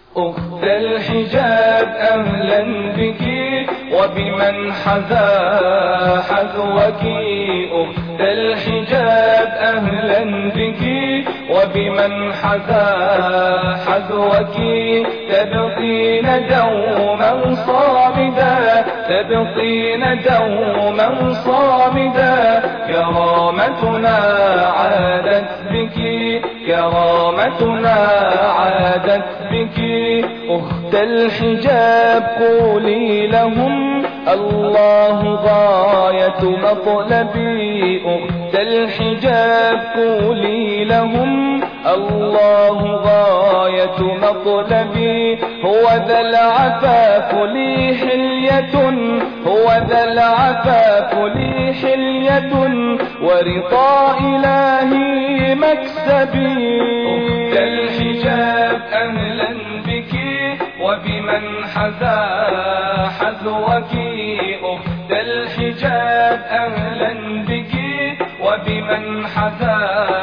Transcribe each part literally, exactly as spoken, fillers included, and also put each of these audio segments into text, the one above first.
أخت الحجاب أهلا بك وبمن حذا حذوك. أخت الحجاب أهلا بك وبمن حذا حذوك. تبقين دوما صامدا تبقين دوما صامدا. كرامتنا عادت بك كرامتنا عادت بك. أخت الحجاب قولي لهم الله غاية مطلبي. أخت الحجاب قولي لهم الله غاية مطلبي. هو ذا العفاف لي حلية هو ذا العفاف لي حلية ورضا إلهي مكسبي. أخت الحجاب أهلا بك وبمن حذا حذوك. أخت الحجاب أهلا بك وبمن حذا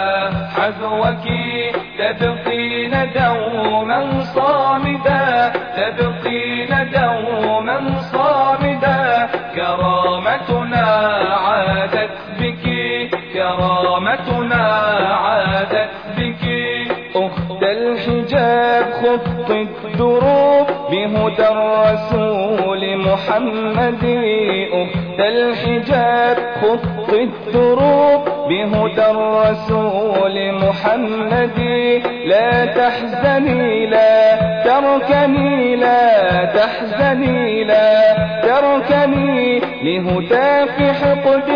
حذوك. تبقين دوما صامدا تبقين دوما صامدا. كرامتنا عادت بك كرامتنا عادت بك. أخت الحجاب خط الدروب بهدى الرسول محمد. أخت الحجاب خط الدروب بهدى الرسول محمد. لا تحزني لا تركني لا تحزني لا تركني لهدى في حقد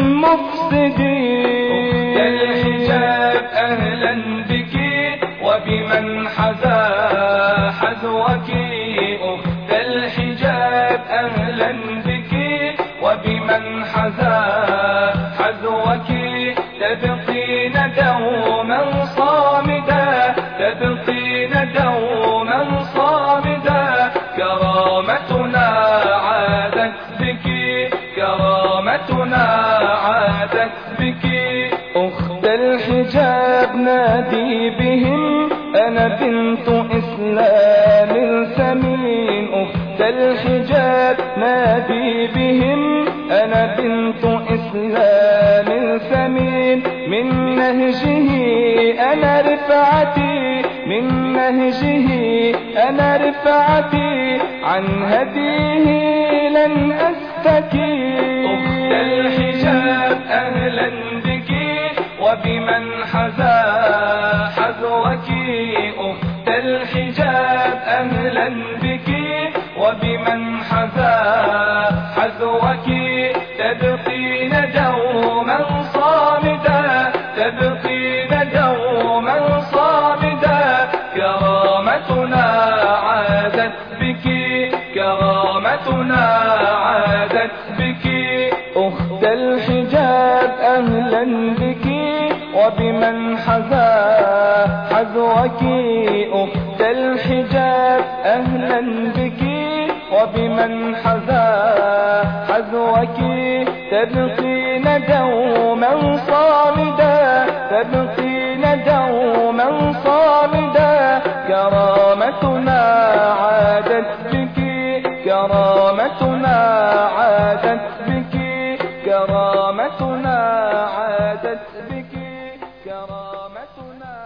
مفسدي. أخت الحجاب أهلا بك وبمن حذا حذوك. أخت الحجاب أهلا بك وبمن حذا حذوك. تبقين دوما صامدا تبقين دوما صامدا. كرامتنا عادت بك كرامتنا عادت بك. أخت الحجاب نادي بهم أنا بنت إسلام ثمين. أخت الحجاب نادي بهم أنا بنت إسلام ثمين. من نهجه أنا رفعتي من نهجه أنا رفعتي. عن هديه لن أستكي. أخت الحجاب أهلا بك وبمن حذا حذوك. أخت الحجاب أهلا بك وبمن حذا حذوك. تبقين دوما صامدا تبقين دوما صامدا. كرامتنا عادت بك كرامتنا عادت بك. أخت الحجاب أهلا بك وبمن حذا حذوك. أخت الحجاب أهلا بك وبمن حذا حذوك. تبقين دوما صامدا تبقين دوما صامدا. كرامتنا عادت بك كرامتنا عادت بك كرامتنا عادت بك كرامتنا